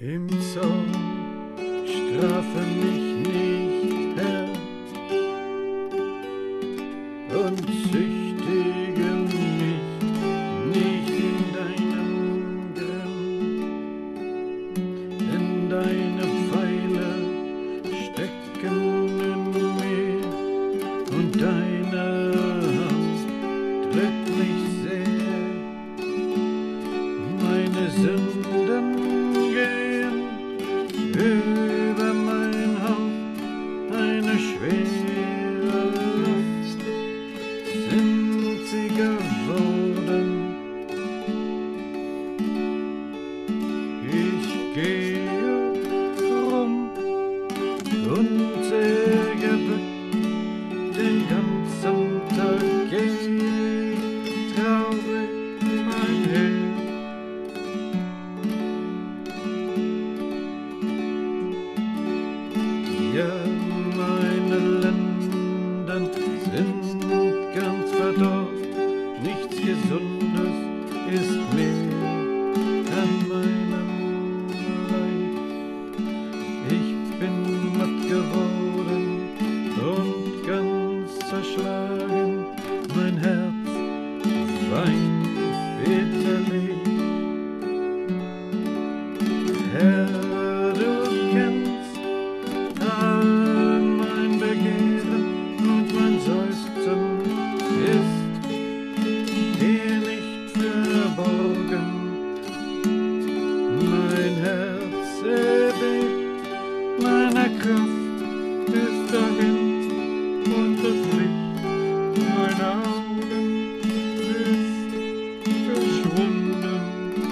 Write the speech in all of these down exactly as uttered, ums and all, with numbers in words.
Im Zorn strafe mich nicht, Herr, und züchtige mich nicht in deinem Grimm, denn deine Pfeile stecken in mir und deine Hand drückt mich sehr. Meine Sünden gehen über mein Haupt, eine schwere Last sind sie geworden. Ich gehe rum und sehr gebückt, den ganzen Tag geh ich traurig einher. Ja, meine Lenden sind ganz verdorrt, nichts Gesundes ist mehr an meinem Leib. Ich bin matt geworden und ganz zerschlagen, mein Herz weint bitterlich. Herr, du kennst all mein Begehren und mein Seufzen ist dir nicht verborgen. Mein Herz erbebt, meine Kraft ist dahin und das Licht meiner Augen ist verschwunden.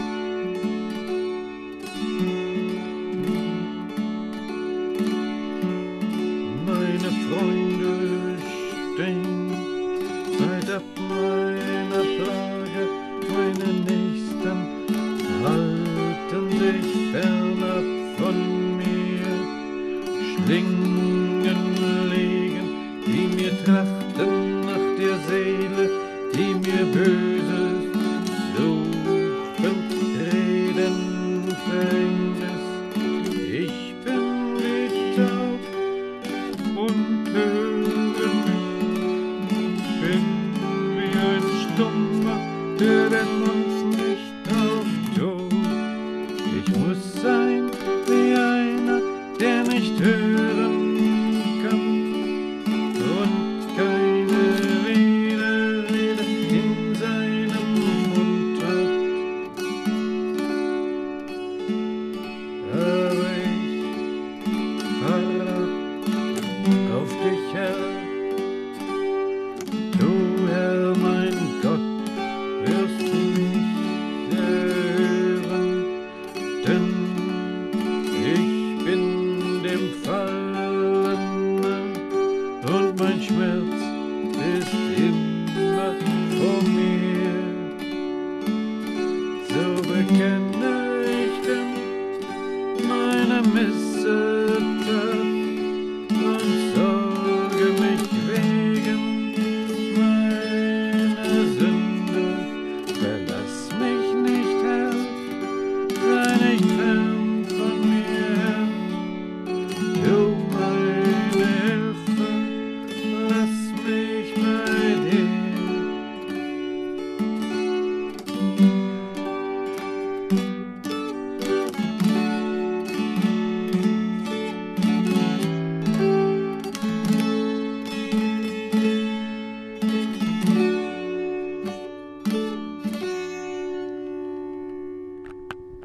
Meine Freunde stehen weit ab meiner Plage, meine Nächsten halten sich fernab von mir. Schlingen legen, die mir trachten nach der Seele, die mir Böses suchen, reden Verhängnis. Ich bin wie taub und höre nicht, bin wie ein Stummer, der den Mund nicht auftut. Ich muss sein wie einer, der nicht hören kann und keine Widerrede in seinem Mund hat. Aber ich harre auf dich, Herr. Du, Herr, mein Gott, wirst mich erhören, denn ich bin dem Fallen nah und mein Schmerz ist immer vor mir. So bekenne ich denn meine Missetat und sorge mich wegen meiner Sünde. Verlass mich nicht, Herr, sei nicht fern von mir, Herr. Du meine Hilfe, lass